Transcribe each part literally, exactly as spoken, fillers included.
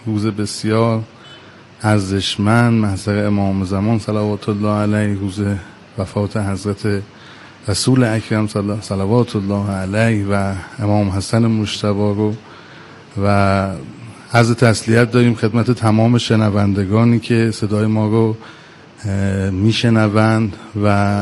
روز بسیار ارزشمند، محضر امام زمان صلوات الله علیه، روز وفات حضرت رسول اکرم صلوات الله علیه و امام حسن مجتبی رو و عرض تسلیت داریم خدمت تمام شنوندگانی که صدای ما رو میشنوند و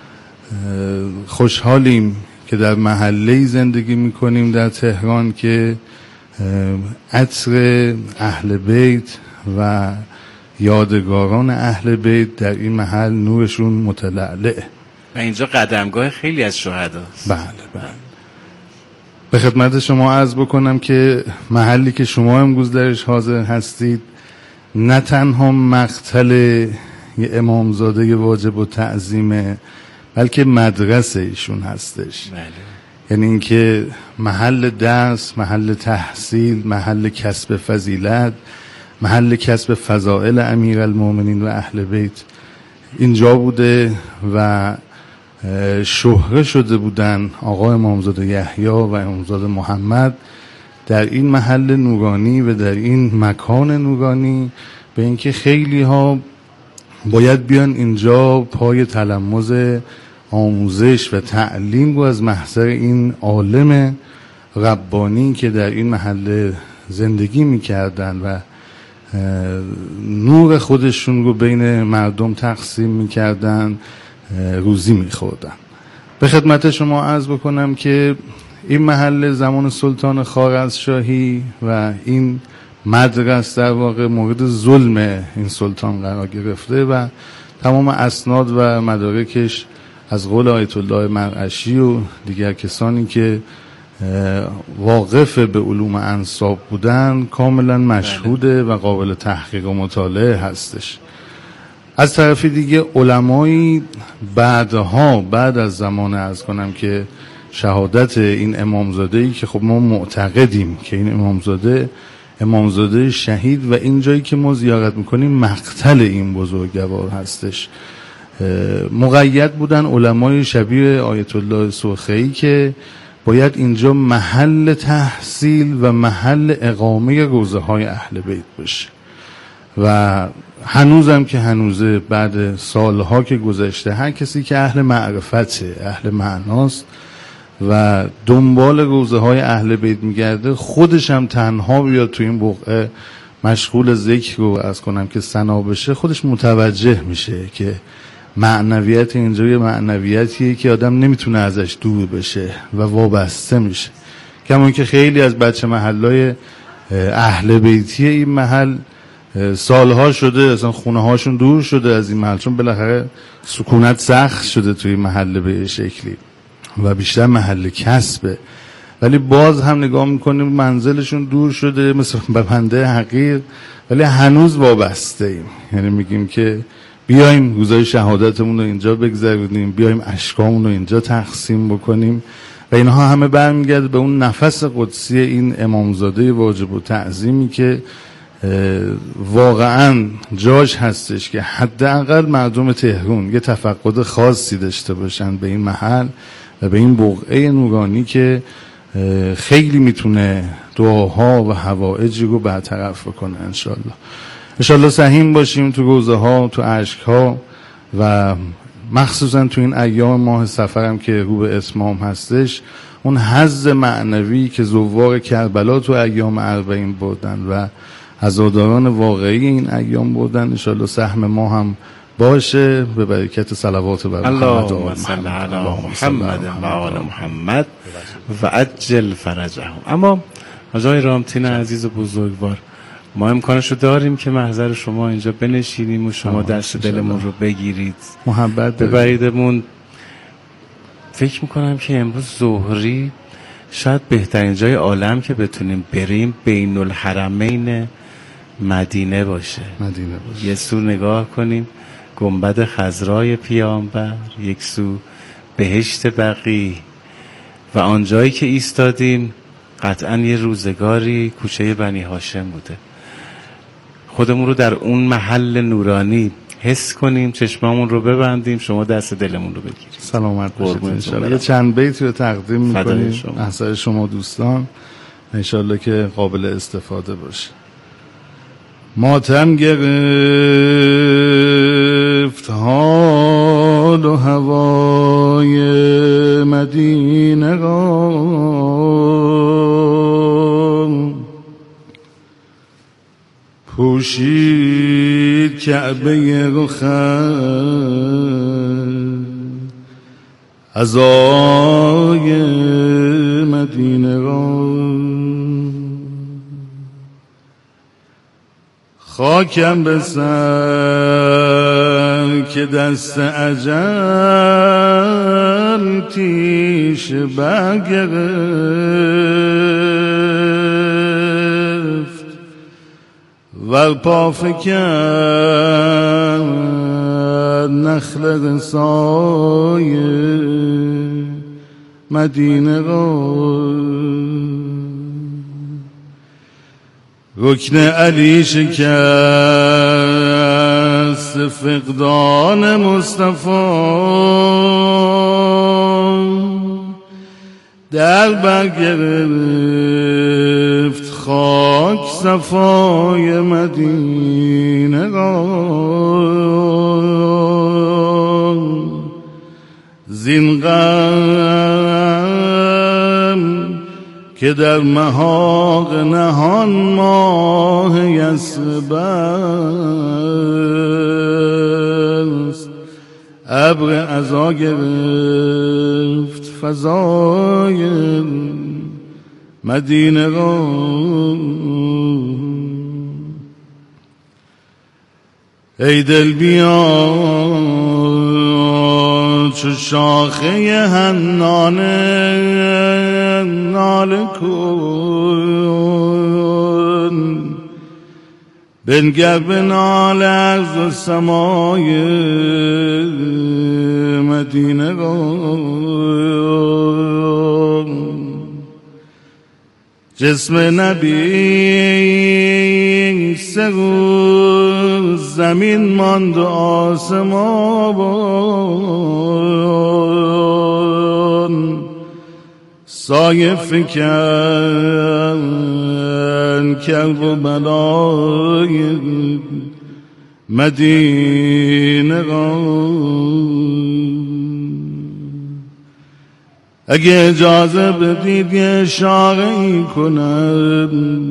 خوشحالیم که در محله‌ای زندگی میکنیم در تهران که عطر اهل بیت و یادگاران اهل بیت در این محل نورشون متلألئه و اینجا قدمگاه خیلی از شهداست. بله بله. به خدمت شما عرض بکنم که محلی که شما امروز درش حاضر هستید نه تنها مقتل یه امامزاده واجب و تعظیمه، بلکه مدرسه ایشون هستش. بله. یعنی اینکه محل درس، محل تحصیل، محل کسب فضیلت، محل کسب فضائل امیرالمومنین و اهل بیت اینجا بوده و شهره شده بودن آقا امامزاده یحیی و امامزاده محمد در این محل نورانی و در این مکان نورانی، به اینکه خیلی ها باید بیان اینجا پای تلمذ آموزش و تعلیم رو از محضر این عالم ربانی که در این محل زندگی میکردن و نور خودشون رو بین مردم تقسیم میکردن روزی میخوردن. به خدمت شما عرض بکنم که این محل زمان سلطان خوارزمشاهی و این مدرسه در واقع مورد ظلم این سلطان قرار گرفته و تمام اسناد و مدارکش از قول آیت الله مرعشی و دیگر کسانی که واقف به علوم انساب بودن کاملا مشهوده و قابل تحقیق و مطالعه هستش. از طرف دیگه علمایی بعدها بعد از زمان عرض کنم که شهادت این امامزاده‌ای که خب ما معتقدیم که این امامزاده امامزاده شهید و این جایی که ما زیارت میکنیم مقتل این بزرگوار هستش، مقید بودن علمای شبیه آیت الله سرخی که باید اینجا محل تحصیل و محل اقامه روزه های اهل بیت باشه و هنوزم که هنوزه بعد سالها که گذشته هر کسی که اهل معرفته، اهل معناست و دنبال روزه های اهل بیت میگرده، خودش هم تنها بیاد تو این بقعه مشغول ذکر رو از کنم که ثنا بشه، خودش متوجه میشه که معنویت اینجا یه معنویتیه که آدم نمیتونه ازش دور بشه و وابسته میشه. کما که خیلی از بچه محلای اهل بیتی این محل سالها شده اصلا خونه هاشون دور شده از این محل، چون بالاخره سکونت سخت شده توی محل به شکلی و بیشتر محل کسبه، ولی باز هم نگاه میکنیم منزلشون دور شده مثل بنده حقیر، ولی هنوز وابسته ایم. یعنی میگیم که بیایم روزای شهادتمون رو اینجا بگذرونیم، بیایم اشکامون رو اینجا تقسیم بکنیم و اینها همه برمیگرده به اون نفس قدسی این امامزاده واجب و تعظیمی که واقعا جاش هستش که حداقل مردم تهران یه تفقد خاصی داشته باشن به این محل و به این بقعه نورانی که خیلی میتونه دعاها و حوائجی رو برطرف بکنه. انشالله انشالله سهیم باشیم تو روزه ها، تو عشق ها و مخصوصا تو این ایام ماه سفرم که رو به اتمام هستش، اون حظ معنوی که زوار کربلا تو ایام اربعین بردن و عزاداران واقعی این ایام بردن، انشالله سهم ما هم باشه به برکت صلوات بر محمد. اللهم صل علی محمد و آل محمد و عجل فرجهم. اما آقای رامتین عزیز و بزرگوار، ما امکانشو داریم که محضر شما اینجا بنشینیم و شما دست دلمون رو بگیرید، محبت ببریدمون. فکر میکنم که امروز ظهری شاید بهترین جای عالم که بتونیم بریم بین الحرمین مدینه باشه. مدینه باشه. یه سو نگاه کنیم گنبد خضرای پیامبر، یک سو بهشت بقیع و آنجایی که ایستادیم قطعا یه روزگاری کوچه بنی هاشم بوده. خودمون رو در اون محل نورانی حس کنیم، چشمامون رو ببندیم، شما دست دلمون رو بگیرید. سلامت باشید انشالله. یه چند بیت رو تقدیم میکنیم احسان شما دوستان، انشالله که قابل استفاده باشه. ماتم گرفت حال و هوای مدینه را، پوشید کعبه رخت عزای مدینه را. خاکم به سر که دست اجل تیش برگرفت، ور پا فکند نخل رسای مدینه را. رکن علی شکست فقدان مصطفی، در برگرفت خاک صفای مدینه را. زین غم که در محاق نهان ماه یثرب است، ابر عزا گرفت فضای مدینه را. ای دل بیا چو شاخه حنانه ناله کن، بنگر به ناله از و سمای مدینه را. جسم نبی سه روز زمین ماند و آسمان، سایه فکن کرب و بلای مدینه را. اگه اجازه بدید یه اشاره ای کنم،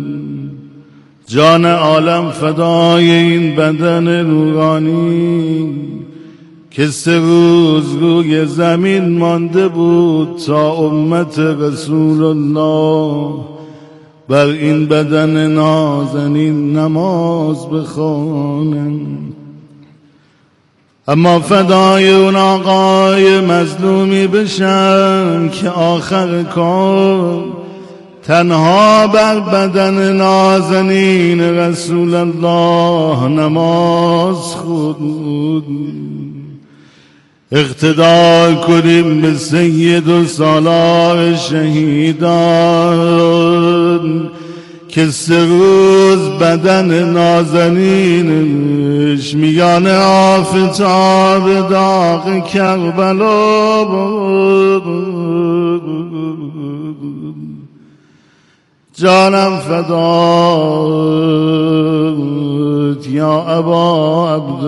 جان عالم فدای این بدن نورانی که سه روز روی زمین مانده بود تا امت رسول الله بر این بدن نازنین نماز بخوانن. اما فدای اون آقای مظلومی بشم که آخر کار تنها بر بدن نازنین رسول الله نماز خود. اقتدا کنیم به سید و سالار شهیدان که سه روز بدن نازنینش میان آفتاب داغ کربلا بود. جانم فدات یا ابا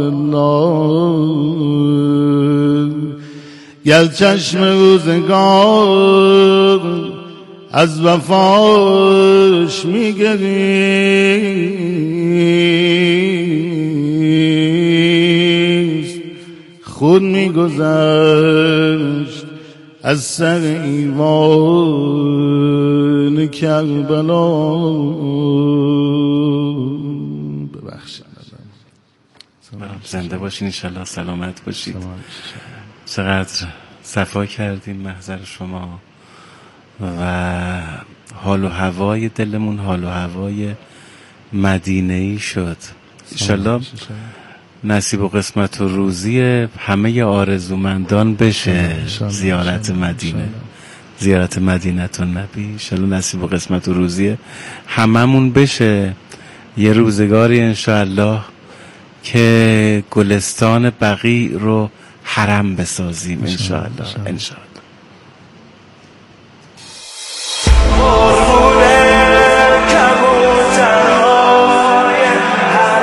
عبدالله، گر چشم روزگار از وفاش میگریست، خود میگذشت از سر ایوان کربلا. ببخشید زنده باشین انشالله، سلامت باشید. چقدر صفا کردیم محضر شما و حال و هوای دلمون حال و هوای مدینه‌ای شد. انشالله نصیب و قسمت و روزی همه آرزومندان بشه زیارت مدینه، زیارت مدینه النبی. انشالله نصیب و قسمت و روزی هممون بشه. یه روزگاری انشالله که گلستان بقیع رو حرم بسازیم انشالله. انشالله قربون کبوترهای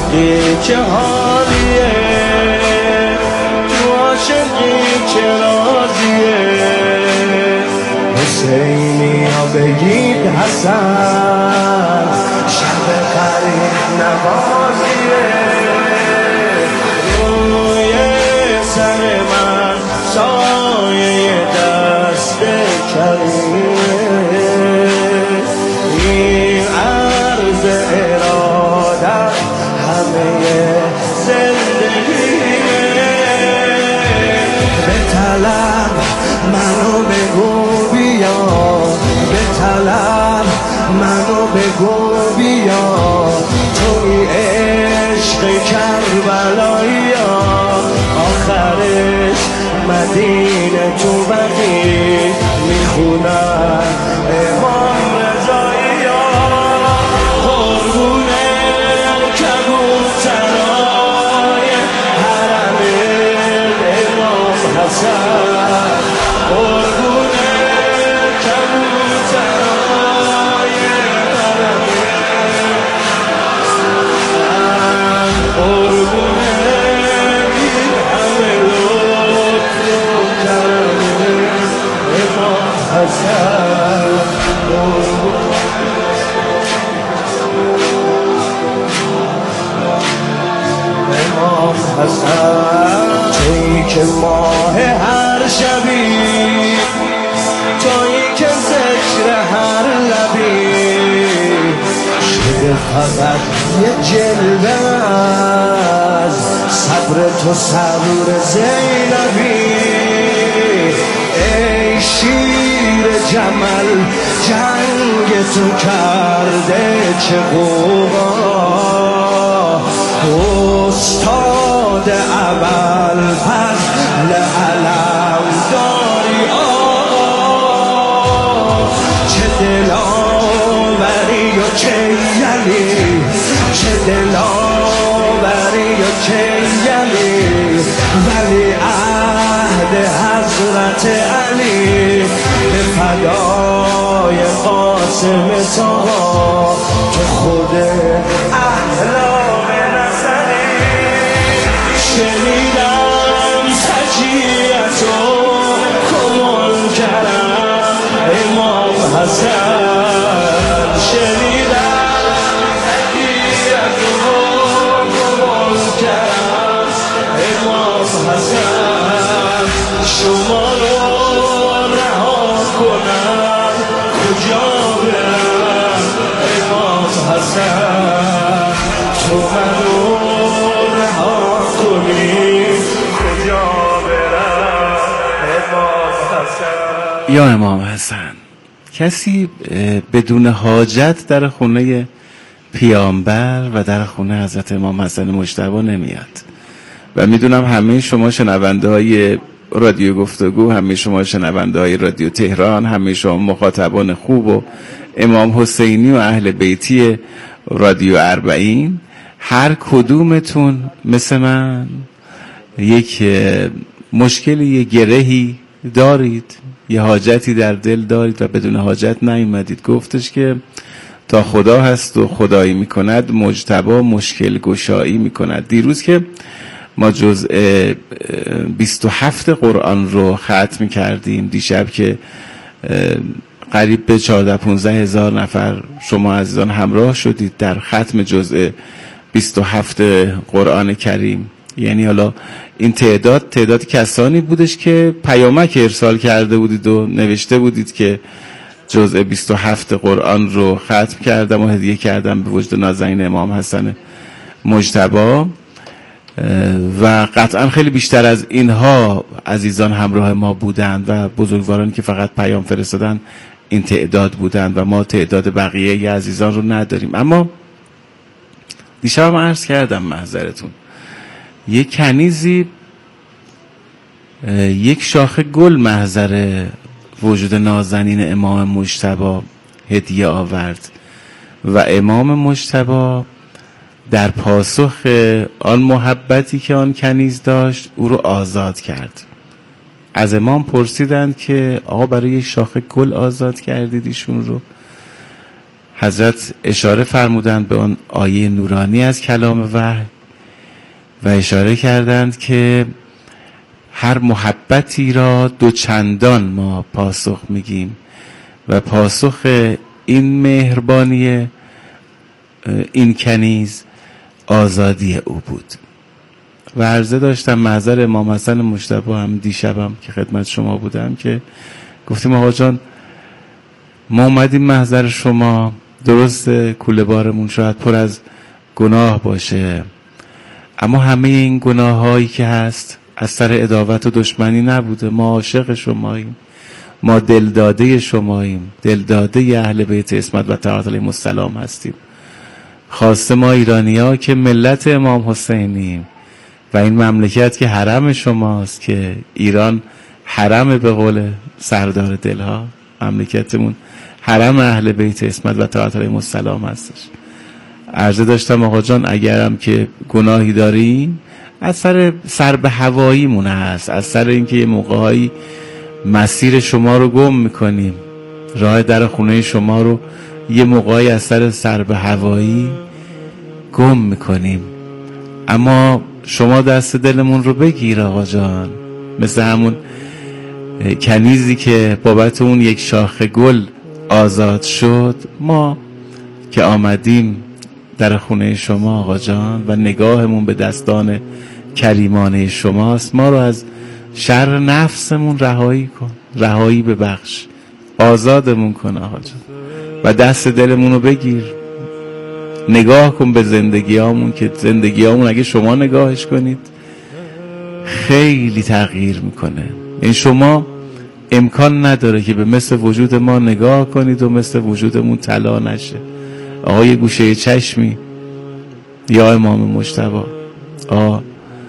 عشقی چه حالیه، تو عاشقی چه راضیه. حسینی ها بگید حسن شب قریب نوازیه. روی سر من سایه دست کریمه، این عرض ارادت همه زندگیه. به طلب منو بگو بیا، به طلب منو بگو بیا، توی عشق کربلایی ها، آخرش مدینه تو بقیع میخونن امام رضایی ها. قربونه کبوترهای حرم امام حسن، قربونه کبوترهای حرم، قربونه این همه لطف و کرم امام حسن، قربونه امام حسن. تویی که ماه هر شبی، تویی که ذکر هر لبی، شده فقط یه جلوه از صبر تو صبر زینبی. ای شیر جمل جنگ تو کرده چه غوغا، استاد ابوالفضل علم داری آقا. چه دلاوری و چه یلی، چه دلاوری و چه یلی، ولی عهد حضرت علی به فدای قاسم طاها، تو خود احلام نظری. شنیدم سجیتو کمال کرم امام حسن، شنیدم سجیتو کمال کرم امام حسن. شما رو رها کنم کجا برم امام حسن، تو منو رها کنی کجا برم امام حسن. یا امام حسن، کسی بدون حاجت در خونه پیامبر و در خونه حضرت امام حسن مجتبی نمیاد. و میدونم همه شما شنونده های رادیو گفتگو، همه شما شنونده های رادیو تهران، همه شما مخاطبان خوب و امام حسینی و اهل بیتی رادیو اربعین، هر کدومتون مثل من یک مشکلی، یک گرهی دارید، یه حاجتی در دل دارید و بدون حاجت نیومدید. گفتش که تا خدا هست و خدایی میکند مجتبی مشکل گشایی میکند. دیروز که ما جزء بیست و هفت قرآن رو ختم کردیم، دیشب که قریب به چهارده پانزده هزار نفر شما عزیزان همراه شدید در ختم جزء بیست و هفت قرآن کریم. یعنی حالا این تعداد تعداد کسانی بودش که پیامک ارسال کرده بودید و نوشته بودید که جزء بیست و هفت قرآن رو ختم کردم و هدیه کردم به وجد نازنین امام حسن مجتبی. و قطعا خیلی بیشتر از اینها عزیزان همراه ما بودند و بزرگوارانی که فقط پیام فرستادن این تعداد بودند و ما تعداد بقیه ی عزیزان رو نداریم. اما دیشب هم عرض کردم محضرتون، یک کنیزی یک شاخه گل محضر وجود نازنین امام مجتبی هدیه آورد و امام مجتبی در پاسخ آن محبتی که آن کنیز داشت او رو آزاد کرد. از امام پرسیدند که آقا برای یک شاخه گل آزاد کردید ایشون رو؟ حضرت اشاره فرمودند به اون آیه نورانی از کلام وحی و اشاره کردند که هر محبتی را دو چندان ما پاسخ میگیم و پاسخ این مهربانی این کنیز آزادی او بود. و عرضه داشتم محضر امام حسن مجتبی هم دیشبم که خدمت شما بودم که گفتیم آقا جان ما اومدیم محضر شما، درست کوله بارمون شاید پر از گناه باشه، اما همه این گناه هایی که هست از سر عداوت و دشمنی نبوده. ما عاشق شماییم، ما دلداده شماییم، دلداده اهل بیت عصمت و طهارت علیهم السلام هستیم. خاصه ما ایرانی ها که ملت امام حسینیم و این مملکت که حرم شماست، که ایران حرم به قول سردار دلها، مملکتمون حرم اهل بیت عصمت و طهارت علیهم السلام هستش. عرضه داشتم آقا جان اگرم که گناهی داریم از سر سر به هواییمون هست، از سر اینکه یه موقعی مسیر شما رو گم میکنیم، راه در خونه شما رو یه موقعی از سر سر به هوایی گم میکنیم، اما شما دست دلمون رو بگیر آقا جان. مثل همون کنیزی که بابت اون یک شاخه گل آزاد شد، ما که آمدیم در خونه شما آقا جان و نگاهمون به دستان کریمانه شماست، ما رو از شر نفسمون رهایی کن، رهایی ببخش، آزادمون کن آقا جان و دست دلمون رو بگیر. نگاه کن به زندگیامون که زندگیامون اگه شما نگاهش کنید خیلی تغییر میکنه. این شما امکان نداره که به مثل وجود ما نگاه کنید و مثل وجودمون طلا نشه. آقای گوشه چشمی یا امام مجتبی، آه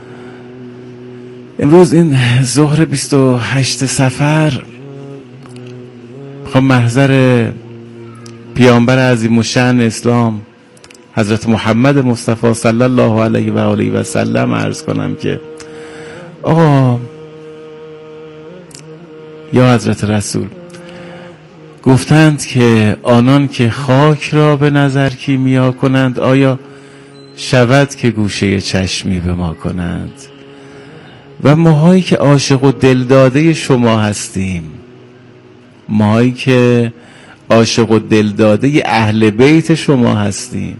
امروز این ظهر بیست و هشت صفر میخوام محضر پیامبر عظیم الشأن اسلام حضرت محمد مصطفی صلی الله علیه و آله و سلم عرض کنم که آقا یا حضرت رسول گفتند که آنان که خاک را به نظر کیمیا کنند آیا شود که گوشه چشمی به ما کنند؟ و ماهایی که عاشق و دلداده شما هستیم، ماهایی که عاشق و دلداده اهل بیت شما هستیم،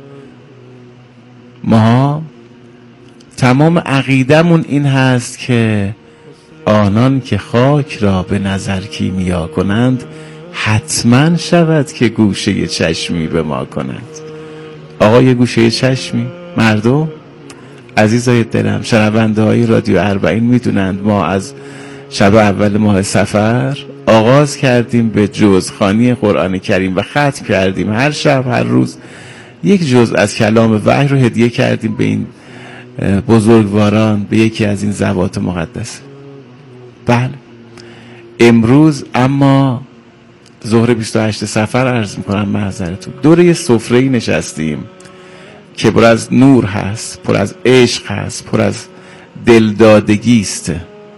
ما تمام عقیدمون این هست که آنان که خاک را به نظر کیمیا کنند حتما شود که گوشه چشمی به ما کنند. آقای گوشه چشمی، مردم عزیزای دلم، شنونده های رادیو اربعین میدونند ما از شب اول ماه صفر آغاز کردیم به جزخوانی قرآن کریم و ختم کردیم. هر شب هر روز یک جزء از کلام وحی رو هدیه کردیم به این بزرگواران، به یکی از این ذوات مقدسه. بله امروز اما ظهر بیست و هشت صفر عرض میکنم معذرتون، دور یه سفره‌ای نشستیم که پر از نور هست، پر از عشق هست، پر از دلدادگی است.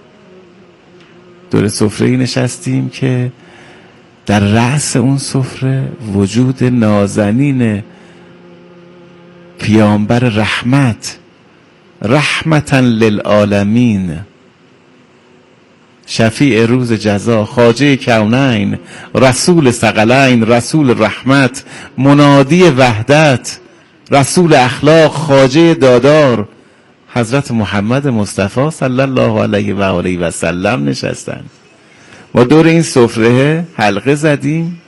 دور سفره‌ای نشستیم که در رأس اون سفره وجود نازنین پیامبر رحمت، رحمتا للعالمین، شفیع روز جزا، خواجه کونین، رسول ثقلین، رسول رحمت، منادی وحدت، رسول اخلاق، خواجه دادار، حضرت محمد مصطفی صلی الله علیه و آله و سلم نشستن. ما دور این سفره حلقه زدیم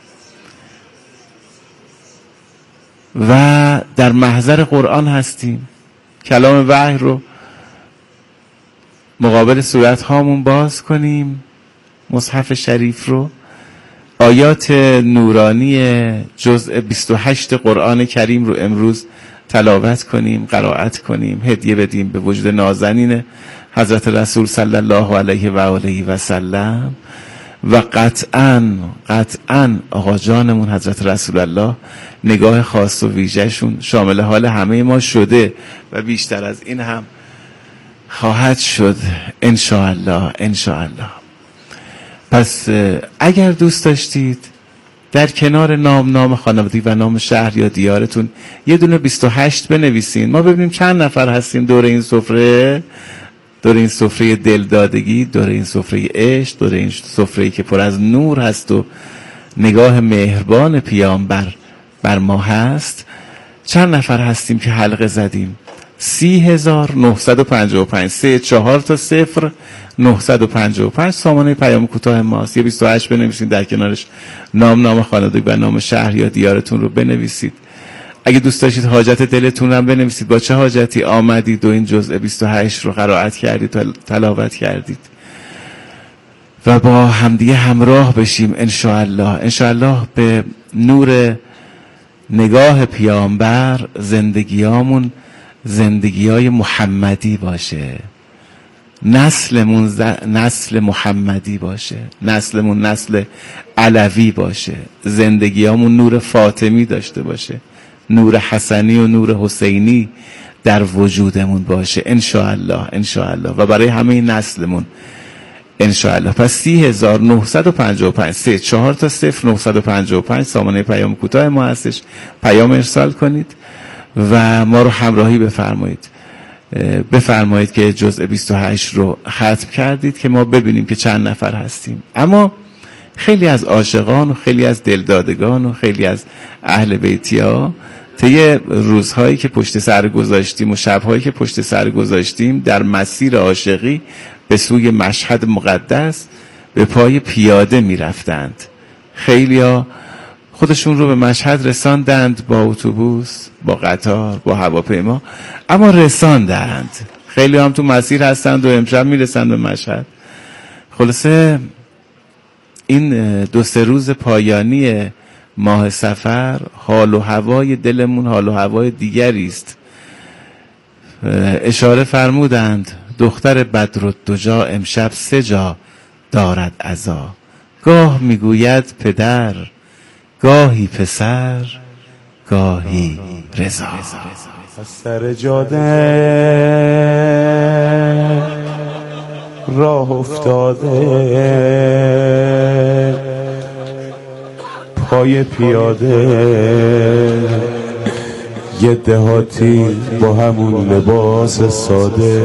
و در محضر قرآن هستیم. کلام وحی رو مقابل صورت هامون باز کنیم، مصحف شریف رو، آیات نورانی جزء بیست و هشت قرآن کریم رو امروز تلاوت کنیم، قرائت کنیم، هدیه بدیم به وجود نازنین حضرت رسول صلی الله علیه و آله و سلم. و قطعاً قطعاً آقا جانمون حضرت رسول الله نگاه خاص و ویژه‌شون شامل حال همه ما شده و بیشتر از این هم خواهد شد انشاءالله انشاءالله. پس اگر دوست داشتید در کنار نام نام خانوادگی و نام شهر یا دیارتون یه دونه بیست و هشت بنویسین. ما ببینیم چند نفر هستیم دور این سفره، دور این سفره دلدادگی، دور این سفره عشق، دور این سفره که پر از نور هست و نگاه مهربان پیامبر بر ما هست. چند نفر هستیم که حلقه زدیم؟ سی هزار نهصد و پنجاه و پنج. سه چهار تا صفر نهصد و پنجاه و پنج سامانه پیام کوتاه ماست. یه بیست و هشت بنویسید، در کنارش نام نام خانوادگی و نام شهر یا دیارتون رو بنویسید. اگه دوست داشتید حاجت دلتون هم بنویسید. با چه حاجتی آمدید و این جزء بیست و هشت رو قرائت کردید و تلاوت کردید و با همدیگه همراه بشیم انشاءالله. انشاءالله به نور نگاه پیامبر زندگیامون زندگیای محمدی باشه، نسلمون ز... نسل محمدی باشه، نسلمون نسل علوی باشه، زندگیامون نور فاطمی داشته باشه، نور حسنی و نور حسینی در وجودمون باشه انشاءالله انشاءالله و برای همه نسلمون انشاءالله. پس سی هزار نهصد و پنجاه و پنج سه چهار تا صفر نهصد و پنجاه و پنج سامانه پیام کوتاه ما هستش. پیام ارسال کنید و ما رو همراهی بفرمایید. بفرمایید که جزء بیست و هشت رو ختم کردید که ما ببینیم که چند نفر هستیم. اما خیلی از عاشقان و خیلی از دلدادگان و خیلی از اهل بیتی ها طی روزهایی که پشت سر گذاشتیم و شبهایی که پشت سر گذاشتیم در مسیر عاشقی به سوی مشهد مقدس به پای پیاده می رفتند. خیلی ها خودشون رو به مشهد رساندند با اتوبوس، با قطار، با هواپیما، اما رساندند. خیلی هم تو مسیر هستند و امشب می رسند به مشهد. خلاصه این دو سه روز پایانی ماه سفر حال و هوای دلمون حال و هوای دیگری است. اشاره فرمودند دختر بدرالدجا امشب سه جا دارد عزا، گاه میگوید پدر، گاهی پسر، گاهی رضا. از سر جاده راه افتاده پای پیاده یه دهاتی با همون لباس ساده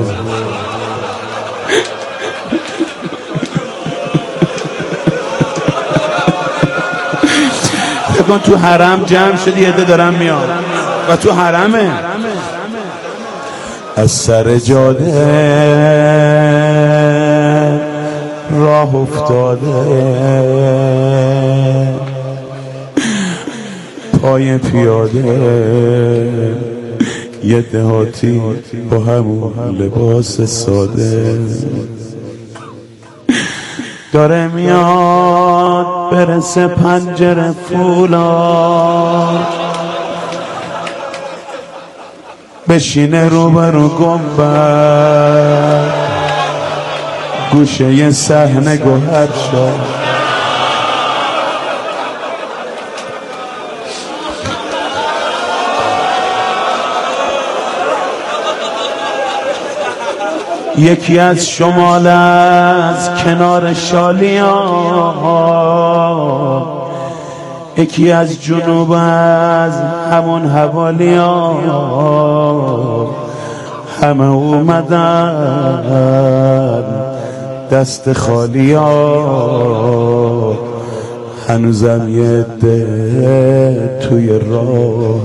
بکن تو حرم جمع شدی یه ده دارم میاد و تو حرمه. از سر جاده راه افتاده پای پیاده یه دهاتی با همون لباس ساده داره میاد برسه پنجره فولاد بشینه روبرو گنبد گوشه یه صحنه گوهر شد یکی از شمال از کنار شالیا یکی از جنوب از همون حوالیا همه اومدن دست خالیا هنوزم یه ده توی راه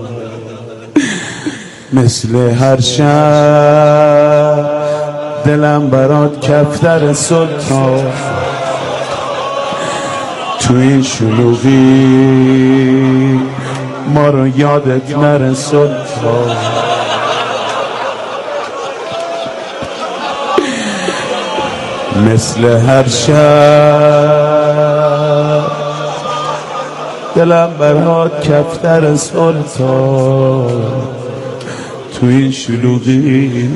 مثل هر شب دلم برات کفتر سلطان تو این شلوغی ما رو یادت نره سلطان مثل هر شب دلم برات کفتر سلطان تو این شلوغی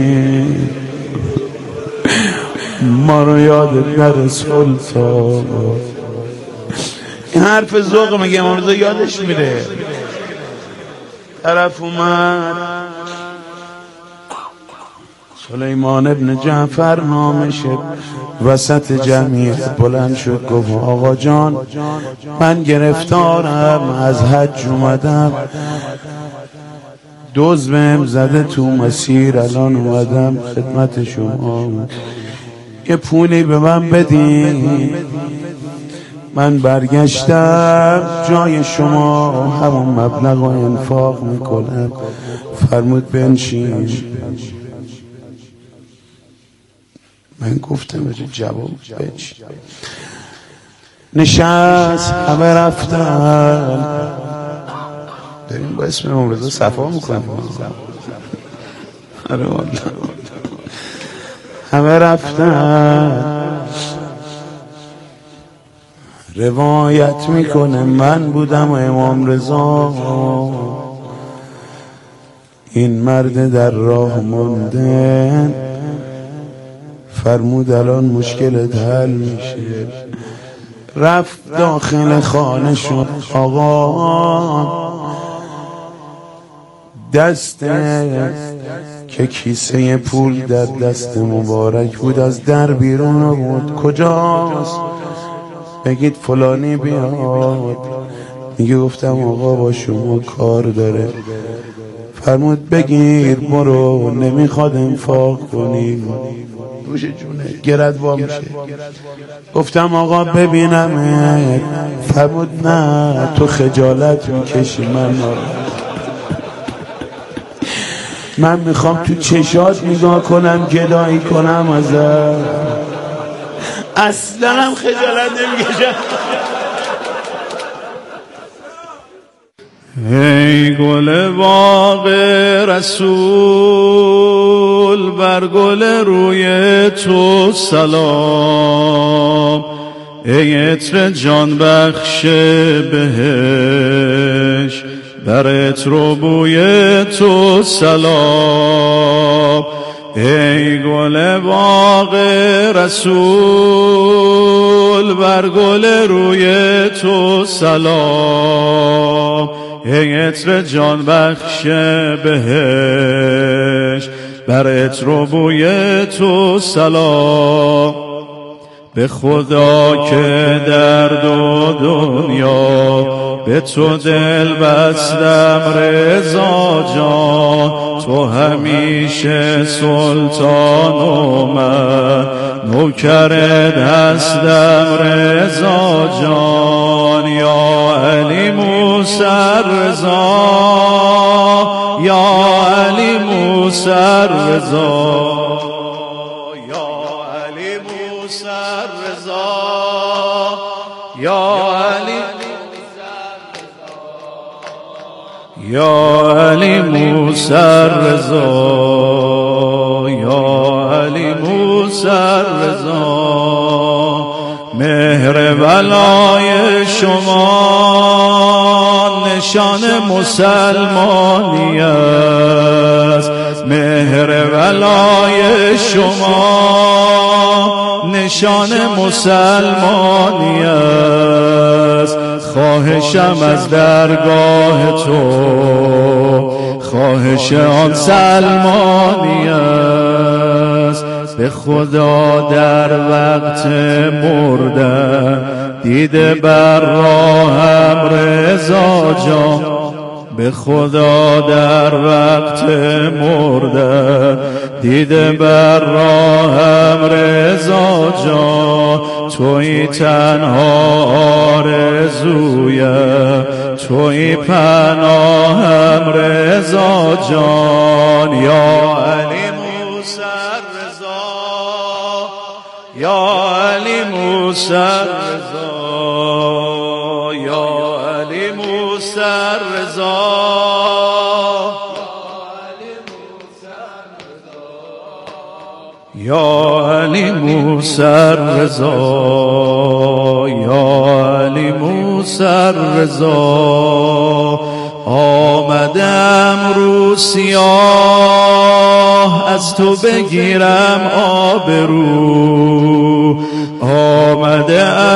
ما رو یادت نره سلطان. این حرف ذوق میگه امام رضا یادش میره. طرف اومد سلیمان ابن جعفر نامشه وسط جمعیت بلند شد گفت آقا جان من گرفتارم از حج اومدم دوز بهم زده تو مسیر الان اومدم خدمت شما یه پولی به من بدین من برگشتم جای شما همون مبلغ رو انفاق میکنم فرمود بنشین من گفتم بجه جواب بنشین نشست همه رفتن داریم با اسم امام رضا صفا میکنیم آره والله همه رفتن روایت میکنه من بودم و امام رضا این مرد در راه مونده فرمود الان مشکلت حل میشه رفت داخل خانه شد آقا دست که کیسه پول در دست مبارک بود از در بیرون آورد کجاست بگید فلانی بیاد میگه گفتم آقا با شما کار داره فرمود بگیر برو نمیخواد انفاق کنی روش جونه گرد با میشه گفتم آقا ببینم فرمود نه تو خجالت میکشی من من میخوام تو چشات نگاه کنم گدایی کنم ازت اصلا هم خجالت نمیکشم ای گل باغ رسول بر گل روی تو سلام ای عطر جان بخش بهش بر عطر و بوی تو سلام ای گل باغ رسول بر گل روی تو سلام ای عطر جان بخش بهش بر عطر و بوی تو سلام به خدا که در دو دنیا به تو دل بستم رضا جان تو همیشه سلطان و من نوکر دستم رضا جان یا علی موسی رضا یا علی موسی رضا یا علی موسی رضا یا علی یا علی موسی رضا یا علی موسی رضا مهر ولای شما نشان مسلمانی است مهر ولای شما نشان مسلمانی است خواهشم از درگاه تو خواهش آن سلمانی است به خدا در وقت مردن دیده بر راهم رضا جان به خدا در وقت مردن دیده بر راهم رضا جان توی تنها آرزویم توی پناهم رضا جان یا علی موسی رضا یا علی موسی رضا یا علی موسی رضا یا علی موسی رضا یا علی موسی رضا آمدم رو سیاه از تو بگیرم آبرو آمده